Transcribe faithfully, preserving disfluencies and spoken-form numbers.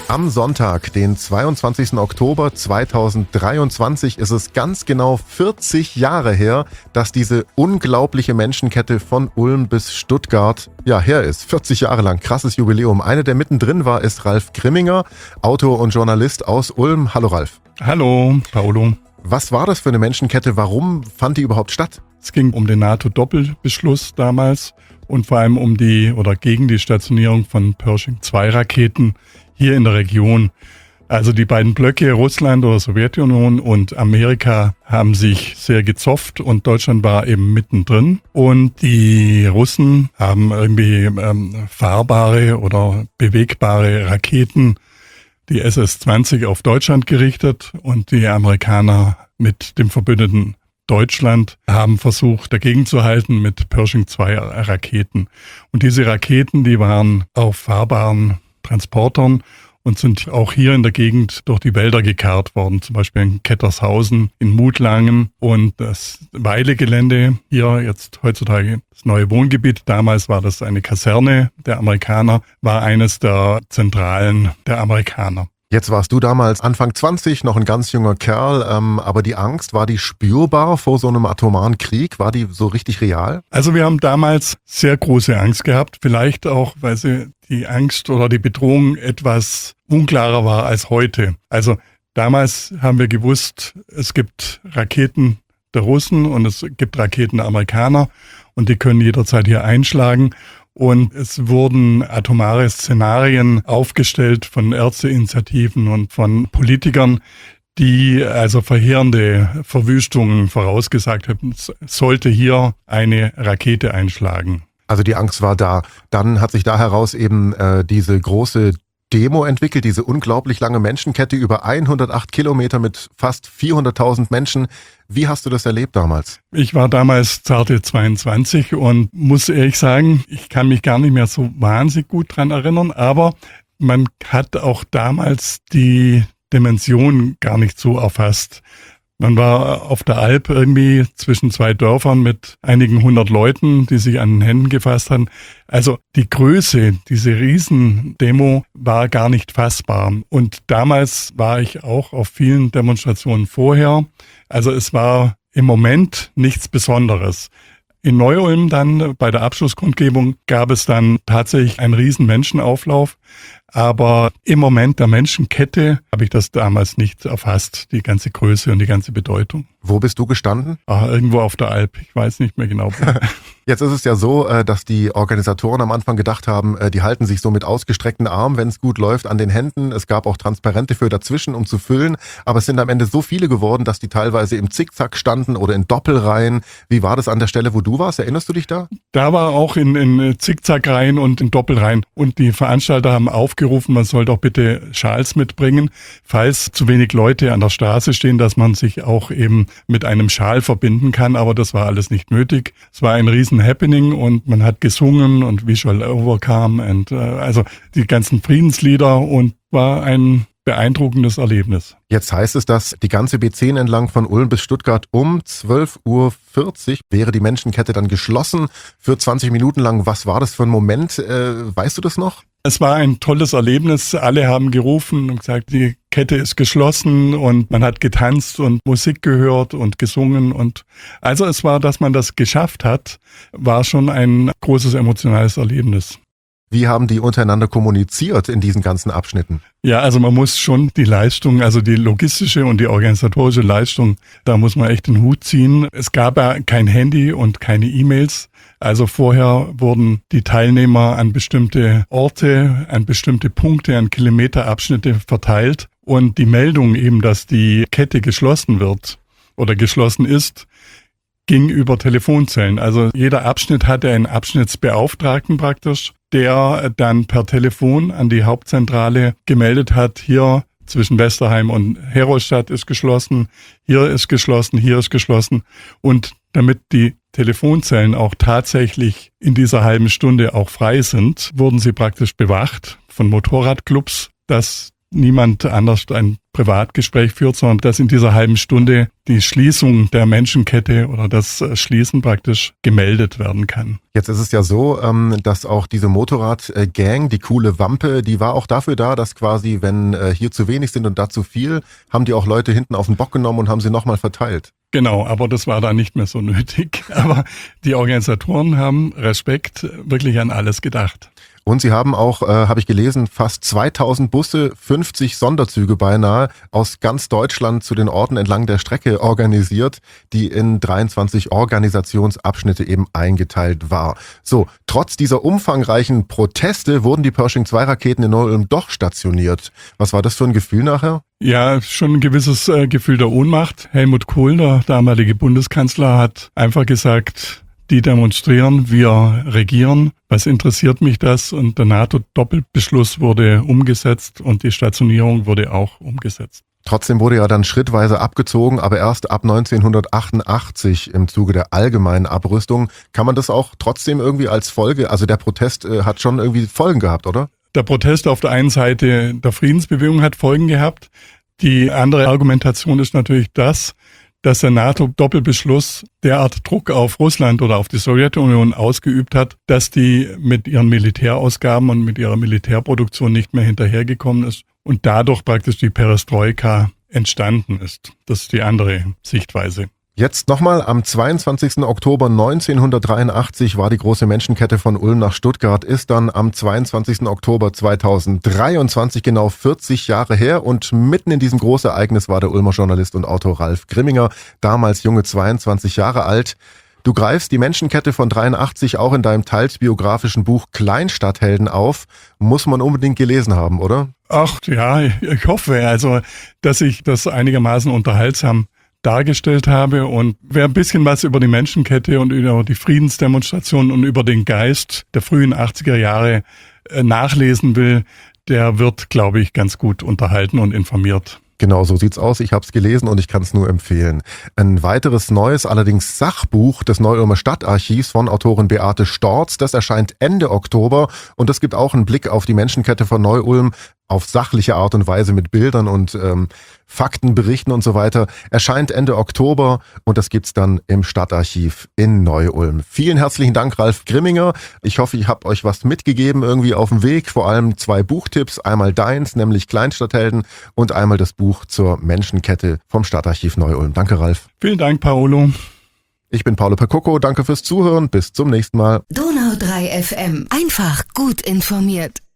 Am Sonntag, den zweiundzwanzigsten Oktober zweitausenddreiundzwanzig, ist es ganz genau vierzig Jahre her, dass diese unglaubliche Menschenkette von Ulm bis Stuttgart ja her ist. vierzig Jahre lang, krasses Jubiläum. Eine, der mittendrin war, ist Ralf Grimminger, Autor und Journalist aus Ulm. Hallo Ralf. Hallo, Paolo. Was war das für eine Menschenkette? Warum fand die überhaupt statt? Es ging um den NATO-Doppelbeschluss damals und vor allem um die oder gegen die Stationierung von Pershing zwei Raketen hier in der Region. Also die beiden Blöcke, Russland oder Sowjetunion und Amerika, haben sich sehr gezofft und Deutschland war eben mittendrin. Und die Russen haben irgendwie ähm, fahrbare oder bewegbare Raketen, die S S zwanzig, auf Deutschland gerichtet, und die Amerikaner mit dem Verbündeten Deutschland haben versucht, dagegen zu halten mit Pershing zwei Raketen. Und diese Raketen, die waren auf fahrbaren Transportern und sind auch hier in der Gegend durch die Wälder gekarrt worden, zum Beispiel in Kettershausen, in Mutlangen, und das Weilegelände hier, jetzt heutzutage das neue Wohngebiet, damals war das eine Kaserne der Amerikaner, war eines der Zentralen der Amerikaner. Jetzt warst du damals Anfang zwanzig, noch ein ganz junger Kerl, ähm, aber die Angst, war die spürbar vor so einem atomaren Krieg? War die so richtig real? Also wir haben damals sehr große Angst gehabt, vielleicht auch, weil sie die Angst oder die Bedrohung etwas unklarer war als heute. Also damals haben wir gewusst, es gibt Raketen der Russen und es gibt Raketen der Amerikaner und die können jederzeit hier einschlagen. Und es wurden atomare Szenarien aufgestellt von Ärzteinitiativen und von Politikern, die also verheerende Verwüstungen vorausgesagt haben, es sollte hier eine Rakete einschlagen. Also die Angst war da. Dann hat sich da heraus eben äh, diese große Demo entwickelt, diese unglaublich lange Menschenkette über hundertacht Kilometer mit fast vierhunderttausend Menschen. Wie hast du das erlebt damals? Ich war damals zarte zweiundzwanzig und muss ehrlich sagen, ich kann mich gar nicht mehr so wahnsinnig gut dran erinnern, aber man hat auch damals die Dimension gar nicht so erfasst. Man war auf der Alp irgendwie zwischen zwei Dörfern mit einigen hundert Leuten, die sich an den Händen gefasst haben. Also die Größe, diese Riesendemo war gar nicht fassbar. Und damals war ich auch auf vielen Demonstrationen vorher. Also es war im Moment nichts Besonderes. In Neu-Ulm dann bei der Abschlusskundgebung gab es dann tatsächlich einen riesen Menschenauflauf. Aber im Moment der Menschenkette habe ich das damals nicht erfasst, die ganze Größe und die ganze Bedeutung. Wo bist du gestanden? Ah, irgendwo auf der Alp, ich weiß nicht mehr genau. Jetzt ist es ja so, dass die Organisatoren am Anfang gedacht haben, die halten sich so mit ausgestreckten Armen, wenn es gut läuft, an den Händen. Es gab auch Transparente für dazwischen, um zu füllen. Aber es sind am Ende so viele geworden, dass die teilweise im Zickzack standen oder in Doppelreihen. Wie war das an der Stelle, wo du warst? Erinnerst du dich da? Da war auch in, in Zickzackreihen und in Doppelreihen. Und die Veranstalter haben aufgerufen, man soll doch bitte Schals mitbringen, falls zu wenig Leute an der Straße stehen, dass man sich auch eben mit einem Schal verbinden kann. Aber das war alles nicht nötig. Es war ein riesen Happening und man hat gesungen und We Shall Overcome und äh, also die ganzen Friedenslieder, und war ein beeindruckendes Erlebnis. Jetzt heißt es, dass die ganze B zehn entlang von Ulm bis Stuttgart um zwölf Uhr vierzig wäre die Menschenkette dann geschlossen für zwanzig Minuten lang. Was war das für ein Moment? Äh, weißt du das noch? Es war ein tolles Erlebnis. Alle haben gerufen und gesagt, die Kette ist geschlossen, und man hat getanzt und Musik gehört und gesungen. Und also es war, dass man das geschafft hat, war schon ein großes emotionales Erlebnis. Wie haben die untereinander kommuniziert in diesen ganzen Abschnitten? Ja, also man muss schon die Leistung, also die logistische und die organisatorische Leistung, da muss man echt den Hut ziehen. Es gab ja kein Handy und keine E-Mails. Also vorher wurden die Teilnehmer an bestimmte Orte, an bestimmte Punkte, an Kilometerabschnitte verteilt. Und die Meldung eben, dass die Kette geschlossen wird oder geschlossen ist, ging über Telefonzellen. Also jeder Abschnitt hatte einen Abschnittsbeauftragten praktisch, der dann per Telefon an die Hauptzentrale gemeldet hat, hier zwischen Westerheim und Herolstadt ist geschlossen, hier ist geschlossen, hier ist geschlossen. Und damit die Telefonzellen auch tatsächlich in dieser halben Stunde auch frei sind, wurden sie praktisch bewacht von Motorradclubs, dass niemand anders ein Privatgespräch führt, sondern dass in dieser halben Stunde die Schließung der Menschenkette oder das Schließen praktisch gemeldet werden kann. Jetzt ist es ja so, dass auch diese Motorradgang, die coole Wampe, die war auch dafür da, dass quasi, wenn hier zu wenig sind und da zu viel, haben die auch Leute hinten auf den Bock genommen und haben sie nochmal verteilt. Genau, aber das war dann nicht mehr so nötig. Aber die Organisatoren haben Respekt wirklich an alles gedacht. Und sie haben auch, äh, habe ich gelesen, fast zweitausend Busse, fünfzig Sonderzüge beinahe aus ganz Deutschland zu den Orten entlang der Strecke organisiert, die in dreiundzwanzig Organisationsabschnitte eben eingeteilt war. So, trotz dieser umfangreichen Proteste wurden die Pershing zwei Raketen in Neu-Ulm doch stationiert. Was war das für ein Gefühl nachher? Ja, schon ein gewisses äh, Gefühl der Ohnmacht. Helmut Kohl, der damalige Bundeskanzler, hat einfach gesagt, die demonstrieren, wir regieren. Was interessiert mich das? Und der NATO-Doppelbeschluss wurde umgesetzt und die Stationierung wurde auch umgesetzt. Trotzdem wurde ja dann schrittweise abgezogen, aber erst ab neunzehnhundertachtundachtzig im Zuge der allgemeinen Abrüstung. Kann man das auch trotzdem irgendwie als Folge, also der Protest äh, hat schon irgendwie Folgen gehabt, oder? Der Protest auf der einen Seite der Friedensbewegung hat Folgen gehabt. Die andere Argumentation ist natürlich das, dass der NATO-Doppelbeschluss derart Druck auf Russland oder auf die Sowjetunion ausgeübt hat, dass die mit ihren Militärausgaben und mit ihrer Militärproduktion nicht mehr hinterhergekommen ist und dadurch praktisch die Perestroika entstanden ist. Das ist die andere Sichtweise. Jetzt nochmal, am zweiundzwanzigsten Oktober neunzehnhundertdreiundachtzig war die große Menschenkette von Ulm nach Stuttgart, ist dann am zweiundzwanzigsten Oktober zweitausenddreiundzwanzig genau vierzig Jahre her und mitten in diesem Großereignis war der Ulmer Journalist und Autor Ralf Grimminger, damals junge zweiundzwanzig Jahre alt. Du greifst die Menschenkette von dreiundachtzig auch in deinem teils biografischen Buch Kleinstadthelden auf. Muss man unbedingt gelesen haben, oder? Ach ja, ich hoffe, also, dass ich das einigermaßen unterhaltsam dargestellt habe, und wer ein bisschen was über die Menschenkette und über die Friedensdemonstrationen und über den Geist der frühen achtziger Jahre nachlesen will, der wird, glaube ich, ganz gut unterhalten und informiert. Genau, so sieht's aus. Ich habe es gelesen und ich kann es nur empfehlen. Ein weiteres neues, allerdings Sachbuch des Neu-Ulmer Stadtarchivs von Autorin Beate Storz, das erscheint Ende Oktober und das gibt auch einen Blick auf die Menschenkette von Neu-Ulm auf sachliche Art und Weise mit Bildern und ähm, Faktenberichten und so weiter. Erscheint Ende Oktober und das gibt's dann im Stadtarchiv in Neu-Ulm. Vielen herzlichen Dank, Ralf Grimminger. Ich hoffe, ich habe euch was mitgegeben irgendwie auf dem Weg. Vor allem zwei Buchtipps. Einmal deins, nämlich Kleinstadthelden, und einmal das Buch zur Menschenkette vom Stadtarchiv Neu-Ulm. Danke, Ralf. Vielen Dank, Paolo. Ich bin Paolo Percocco. Danke fürs Zuhören. Bis zum nächsten Mal. Donau drei F M. Einfach gut informiert.